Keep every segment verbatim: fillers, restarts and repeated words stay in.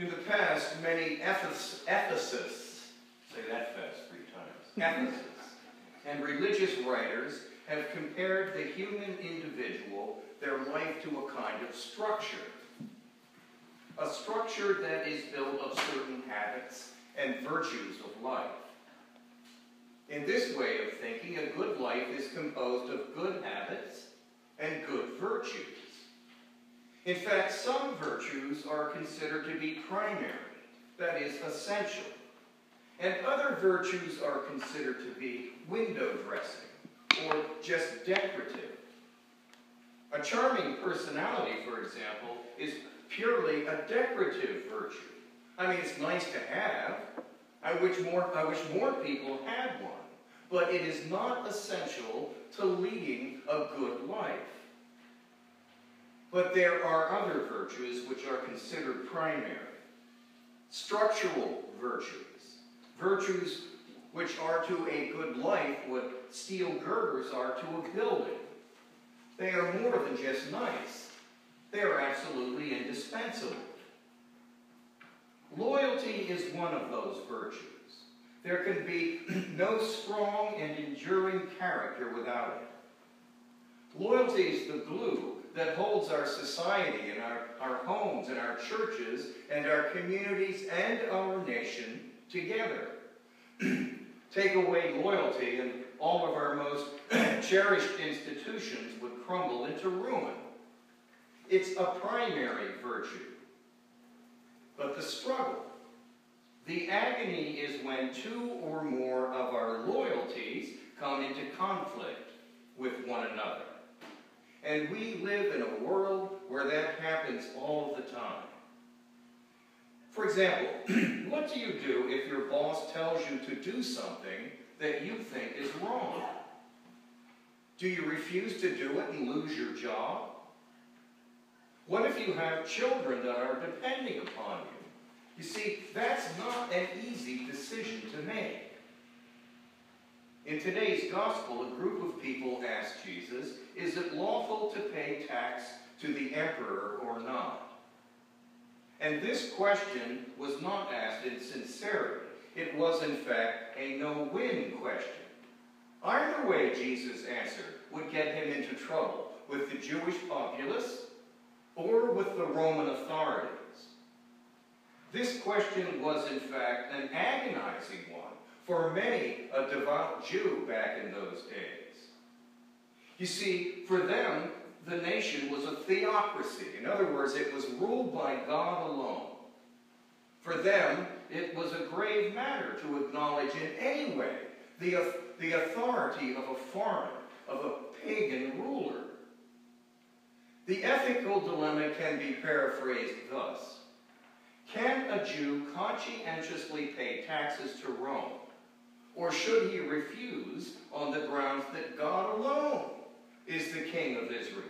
In the past, many ethicists, ethicists, say that fast three times, ethicists, and religious writers have compared the human individual, their life, to a kind of structure. A structure that is built of certain habits and virtues of life. In this way of thinking, a good life is composed of good habits and good virtues. In fact, some virtues are considered to be primary, that is, essential, and other virtues are considered to be window dressing or just decorative. A charming personality, for example, is purely a decorative virtue. I mean, it's nice to have. I wish more, I wish more people had one. But it is not essential to leading a good life. But there are other virtues which are considered primary. Structural virtues. Virtues which are to a good life what steel girders are to a building. They are more than just nice. They are absolutely indispensable. Loyalty is one of those virtues. There can be no strong and enduring character without it. Loyalty is the glue that holds our society and our, our homes and our churches and our communities and our nation together. Take away loyalty and all of our most cherished institutions would crumble into ruin. It's a primary virtue. But the struggle, the agony is when two or more of our loyalties come into conflict with one another. And we live in a world where that happens all the time. For example, what do you do if your boss tells you to do something that you think is wrong? Do you refuse to do it and lose your job? What if you have children that are depending upon you? You see, that's not an easy decision to make. In today's gospel, a group of people asked Jesus, is it lawful to pay tax to the emperor or not? And this question was not asked in sincerity. It was, in fact, a no-win question. Either way, Jesus answered, would get him into trouble with the Jewish populace or with the Roman authorities. This question was, in fact, an agonizing one for many a devout Jew back in those days. You see, for them, the nation was a theocracy. In other words, it was ruled by God alone. For them, it was a grave matter to acknowledge in any way the, the authority of a foreign, of a pagan ruler. The ethical dilemma can be paraphrased thus. Can a Jew conscientiously pay taxes to Rome? Or should he refuse on the grounds that God alone is the king of Israel?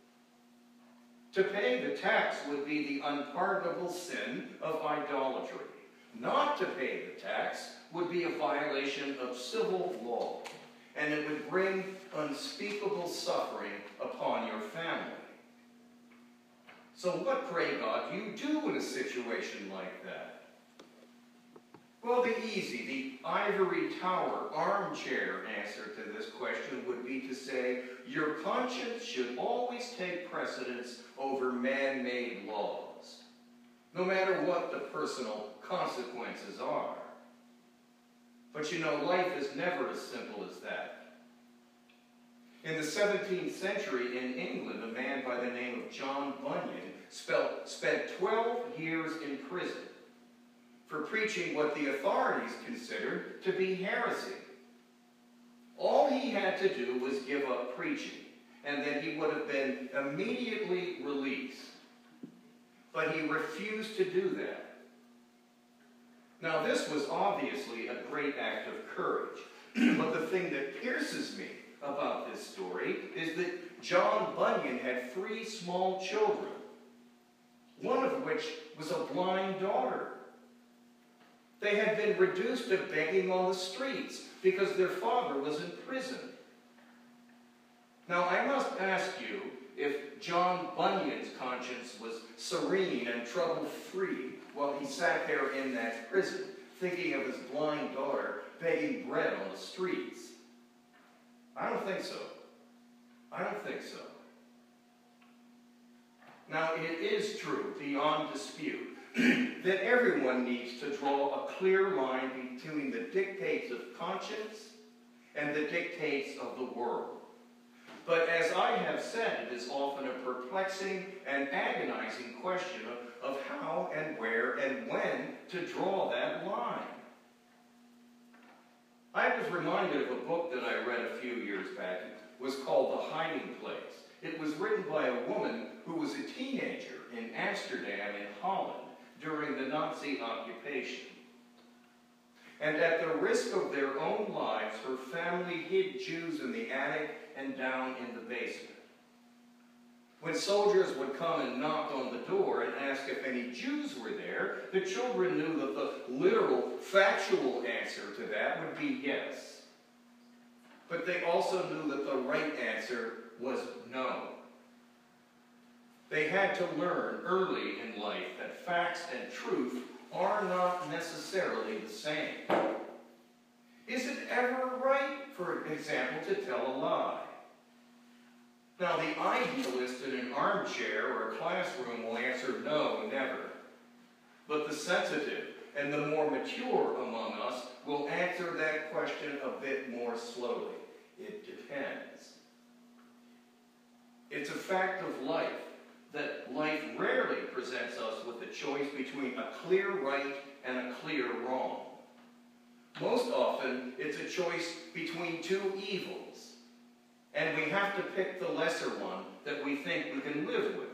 To pay the tax would be the unpardonable sin of idolatry. Not to pay the tax would be a violation of civil law, and it would bring unspeakable suffering upon your family. So what, pray God, do you do in a situation like that? Well, the easy, the ivory tower armchair answer to this question would be to say, your conscience should always take precedence over man-made laws, no matter what the personal consequences are. But you know, life is never as simple as that. In the seventeenth century in England, a man by the name of John Bunyan spent twelve years in prison for preaching what the authorities considered to be heresy. All he had to do was give up preaching, and then he would have been immediately released. But he refused to do that. Now, this was obviously a great act of courage, but the thing that pierces me about this story is that John Bunyan had three small children, one of which was a blind daughter. They had been reduced to begging on the streets because their father was in prison. Now, I must ask you, if John Bunyan's conscience was serene and trouble-free while he sat there in that prison, thinking of his blind daughter begging bread on the streets? I don't think so. I don't think so. Now, it is true, beyond dispute, that everyone needs to draw a clear line between the dictates of conscience and the dictates of the world. But as I have said, it is often a perplexing and agonizing question of, of how and where and when to draw that line. I was reminded of a book that I read a few years back. It was called The Hiding Place. It was written by a woman who was a teenager in Amsterdam in Holland during the Nazi occupation. And at the risk of their own lives, her family hid Jews in the attic and down in the basement. When soldiers would come and knock on the door and ask if any Jews were there, the children knew that the literal, factual answer to that would be yes. But they also knew that the right answer was no. They had to learn early in life that facts and truth are not necessarily the same. Is it ever right, for example, to tell a lie? Now, the idealist in an armchair or a classroom will answer no, never. But the sensitive and the more mature among us will answer that question a bit more slowly. It depends. It's a fact of life that life rarely presents us with a choice between a clear right and a clear wrong. Most often, it's a choice between two evils, and we have to pick the lesser one that we think we can live with.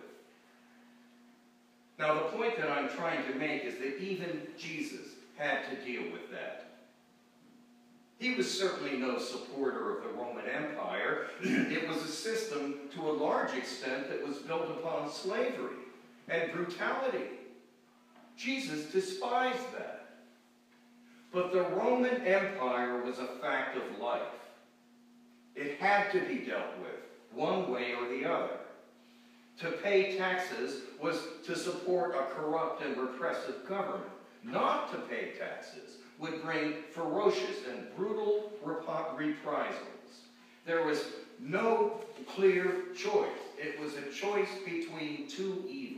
Now, the point that I'm trying to make is that even Jesus had to deal with that. He was certainly no supporter of the Roman Empire. It was a system, to a large extent, that was built upon slavery and brutality. Jesus despised that. But the Roman Empire was a fact of life. It had to be dealt with, one way or the other. To pay taxes was to support a corrupt and repressive government. Not to pay taxes would bring ferocious and brutal reprisals. There was no clear choice. It was a choice between two evils.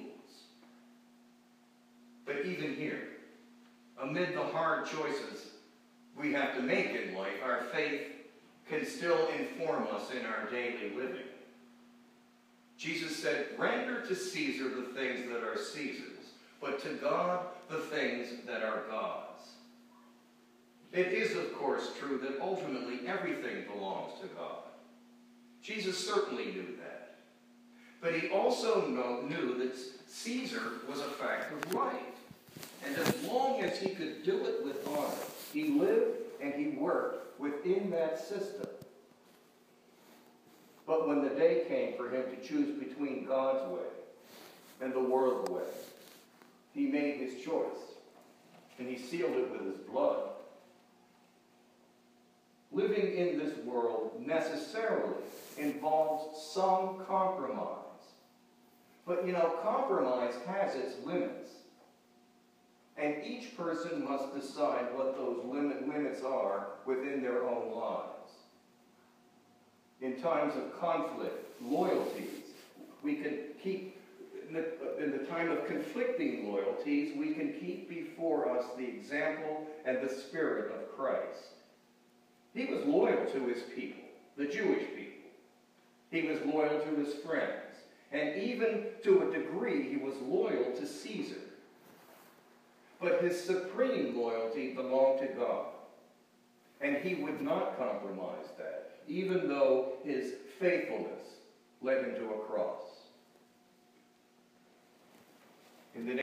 But even here, amid the hard choices we have to make in life, our faith can still inform us in our daily living. Jesus said, "Render to Caesar the things that are Caesar's, but to God the things that are God's." It is, of course, true that ultimately everything belongs to God. Jesus certainly knew that. But he also know, knew that Caesar was a fact of life. And as long as he could do it with honor, he lived and he worked within that system. But when the day came for him to choose between God's way and the world's way, he made his choice, and he sealed it with his blood. Living in this world necessarily involves some compromise. But, you know, compromise has its limits. And each person must decide what those limit, limits are within their own lives. In times of conflict, loyalties, we can keep, in the, in the time of conflicting loyalties, we can keep before us the example and the spirit of Christ. He was loyal to his people, the Jewish people. He was loyal to his friends. And even to a degree, he was loyal to Caesar. But his supreme loyalty belonged to God. And he would not compromise that, even though his faithfulness led him to a cross. In the